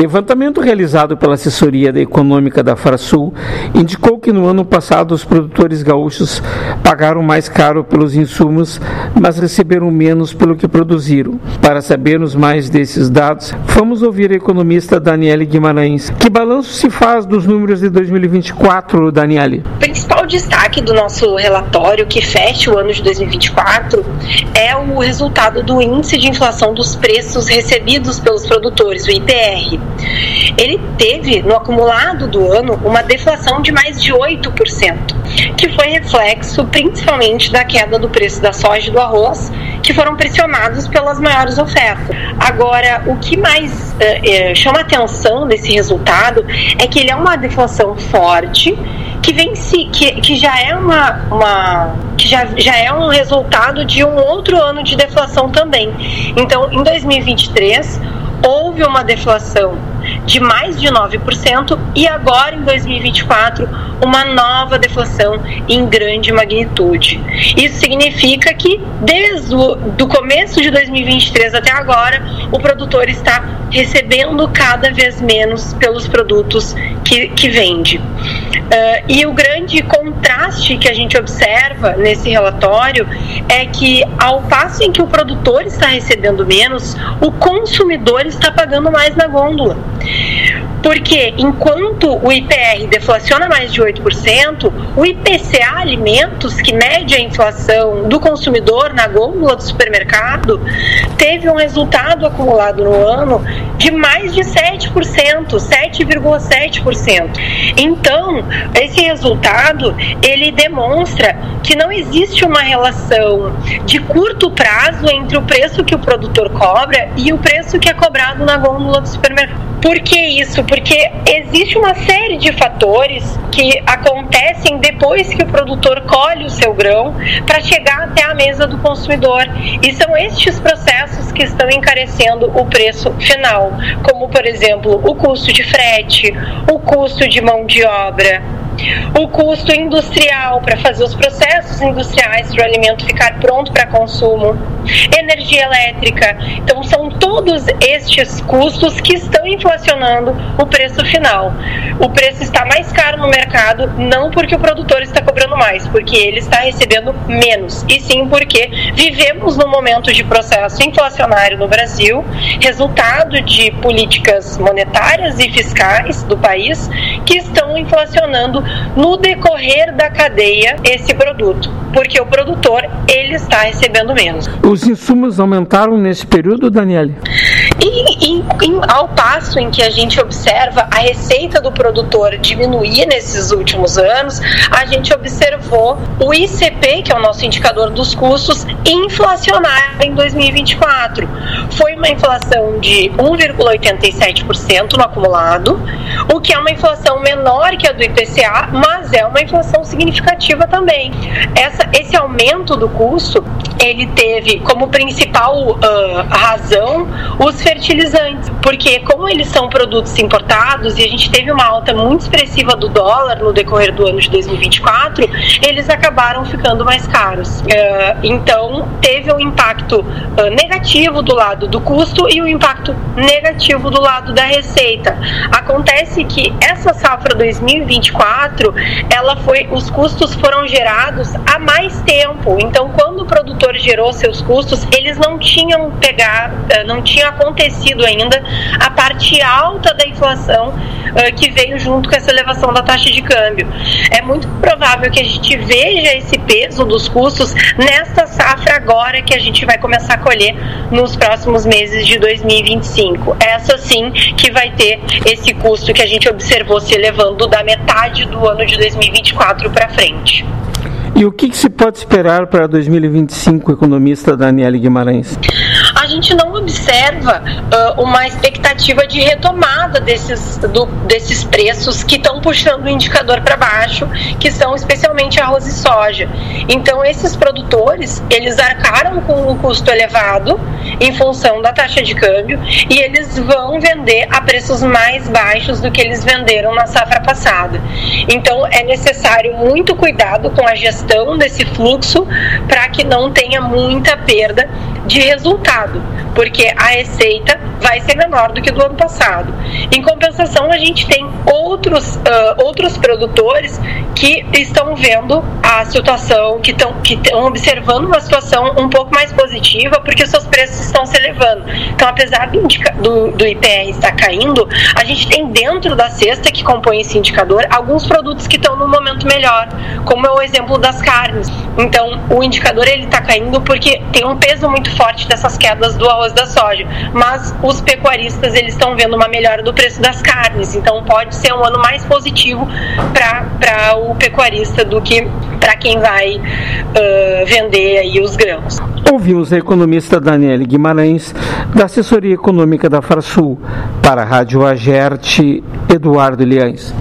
Levantamento realizado pela assessoria econômica da FARSUL indicou que no ano passado os produtores gaúchos pagaram mais caro pelos insumos, mas receberam menos pelo que produziram. Para sabermos mais desses dados, vamos ouvir a economista Daniele Guimarães. Que balanço se faz dos números de 2024, Daniele? O principal destaque do nosso relatório, que fecha o ano de 2024, é o resultado do índice de inflação dos preços recebidos pelos produtores, o IPR. Ele teve, no acumulado do ano, uma deflação de mais de 8%, que foi reflexo principalmente da queda do preço da soja e do arroz, que foram pressionados pelas maiores ofertas. Agora, o que mais chama atenção desse resultado é que ele é uma deflação forte, que já é já é um resultado de um outro ano de deflação também. Então, em 2023, houve uma deflação de mais de 9% e agora em 2024 uma nova deflação em grande magnitude. Isso significa que desde o começo de 2023 até agora o produtor está recebendo cada vez menos pelos produtos que vende. E o grande contraste que a gente observa nesse relatório é que, ao passo em que o produtor está recebendo menos, o consumidor está pagando mais na gôndola. Porque enquanto o IPR deflaciona mais de 8%, o IPCA Alimentos, que mede a inflação do consumidor na gôndola do supermercado, teve um resultado acumulado no ano de mais de 7%, 7,7%. Então, esse resultado, ele demonstra que não existe uma relação de curto prazo entre o preço que o produtor cobra e o preço que é cobrado na gôndola do supermercado. Por que isso? Porque existe uma série de fatores que acontecem depois que o produtor colhe o seu grão para chegar até a mesa do consumidor. E são estes processos que estão encarecendo o preço final, como, por exemplo, o custo de frete, o custo de mão de obra, o custo industrial para fazer os processos industriais para o alimento ficar pronto para consumo, energia elétrica. Então são todos estes custos que estão inflacionando o preço final. O preço está mais caro no mercado não porque o produtor está cobrando mais, porque ele está recebendo menos, e sim porque vivemos num momento de processo inflacionário no Brasil, resultado de políticas monetárias e fiscais do país que estão inflacionando no decorrer da cadeia esse produto, porque o produtor, ele está recebendo menos. Os insumos aumentaram nesse período, Daniele? Ao passo em que a gente observa a receita do produtor diminuir nesses últimos anos, a gente observou o ICP, que é o nosso indicador dos custos, inflacionar em 2024. Foi uma inflação de 1,87% no acumulado, o que é uma inflação menor que a do IPCA, mas é uma inflação significativa também. Esse aumento do custo, ele teve como principal razão os fertilizantes, porque como eles são produtos importados e a gente teve uma alta muito expressiva do dólar no decorrer do ano de 2024, eles acabaram ficando mais caros. Então teve um impacto negativo do lado do custo e um impacto negativo do lado da receita. Acontece que essa safra 2024, os custos foram gerados há mais tempo. Então, quando o produtor gerou seus custos, eles não tinha acontecido ainda a parte alta da inflação que veio junto com essa elevação da taxa de câmbio. É muito provável que a gente veja esse peso dos custos nesta safra agora que a gente vai começar a colher nos próximos meses de 2025. Essa sim que vai ter esse custo que a gente observou se elevando da metade do ano de 2024 para frente. E o que se pode esperar para 2025, economista Daniele Guimarães? A gente não observa uma expectativa de retomada desses preços que estão puxando o indicador para baixo, que são especialmente arroz e soja. Então, esses produtores, eles arcaram com um custo elevado em função da taxa de câmbio e eles vão vender a preços mais baixos do que eles venderam na safra passada. Então, é necessário muito cuidado com a gestão desse fluxo para que não tenha muita perda de resultado, porque a receita vai ser menor do que do ano passado. Em compensação, a gente tem outros produtores que estão vendo a situação, que estão observando uma situação um pouco mais positiva, porque os seus preços estão se elevando. Então, apesar do IPR estar caindo, a gente tem dentro da cesta que compõe esse indicador alguns produtos que estão num momento melhor, como é o exemplo das carnes. Então, o indicador ele está caindo porque tem um peso muito forte dessas quedas do arroz e da soja, mas os pecuaristas eles estão vendo uma melhora do preço das carnes, então pode ser um ano mais positivo para o pecuarista do que para quem vai vender aí os grãos. Ouvimos a economista Daniele Guimarães, da assessoria econômica da Farsul. Para a Rádio Agerte, Eduardo Liães.